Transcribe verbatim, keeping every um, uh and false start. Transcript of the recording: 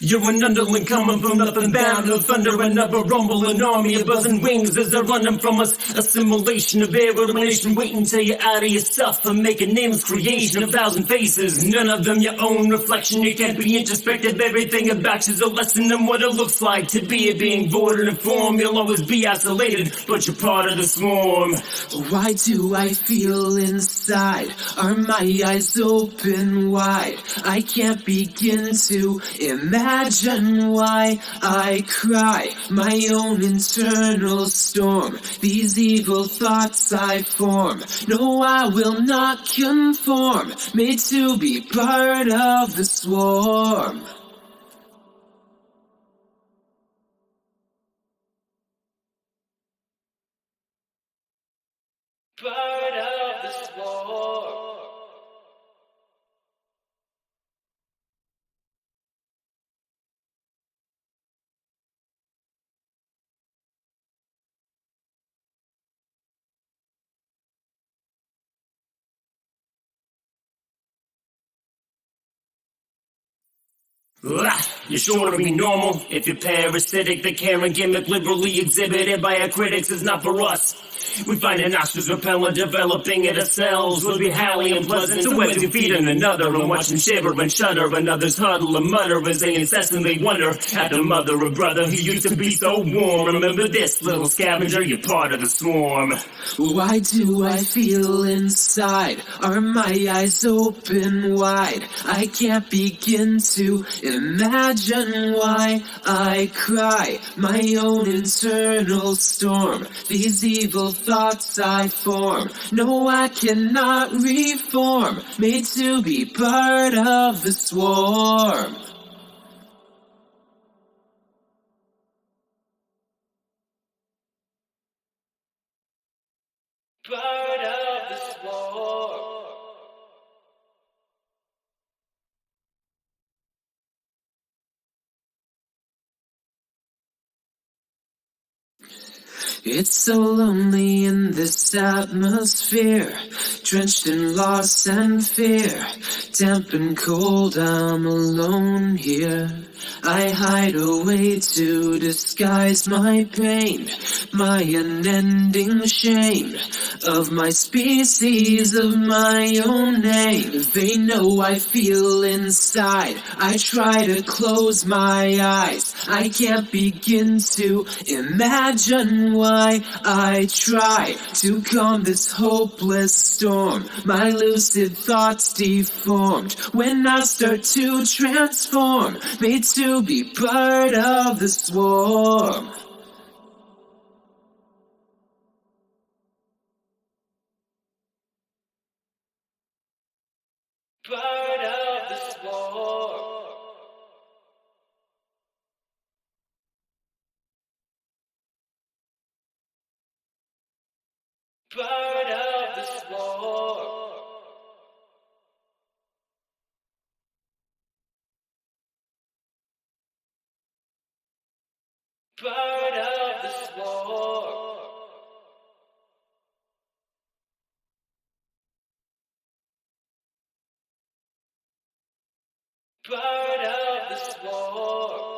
You're an underling coming from nothing bound of thunder and never rumble, an army of buzzing wings as they're running from us. Assimilation of air, elimination, waiting till you're out of yourself and make a nameless creation of thousand faces. None of them your own reflection, you can't be introspective. Everything about you's a lesson in what it looks like to be a being void and informed. You'll always be isolated, but you're part of the swarm. Why do I feel inside? Are my eyes open wide? I can't begin to imagine why I cry. My own internal storm, these evil thoughts I form. No, I will not conform, made to be part of the swarm. Part of the swarm. You're sure to be normal if you're parasitic. The care and gimmick liberally exhibited by our critics is not for us. We find our nostrils repellent, developing it ourselves will be highly unpleasant. So as you feed on another and watch them shiver and shudder, and others huddle and mutter as they incessantly wonder at the mother or brother who used to be so warm. Remember this, little scavenger, you're part of the swarm. Why do I feel inside? Are my eyes open wide? I can't begin to imagine why I cry. My own internal storm, these evil thoughts I form. No, I cannot reform, made to be part of the swarm. Part of the swarm. It's so lonely in this atmosphere, drenched in loss and fear. Damp and cold, I'm alone here. I hide away to disguise my pain, my unending shame of my species, of my own name. They know I feel inside. I try to close my eyes. I can't begin to imagine why I try to calm this hopeless storm. My lucid thoughts deformed when I start to transform, made to be part of the swarm. Part of the swarm. Part of the swarm. Part of the swarm. Part of the swarm.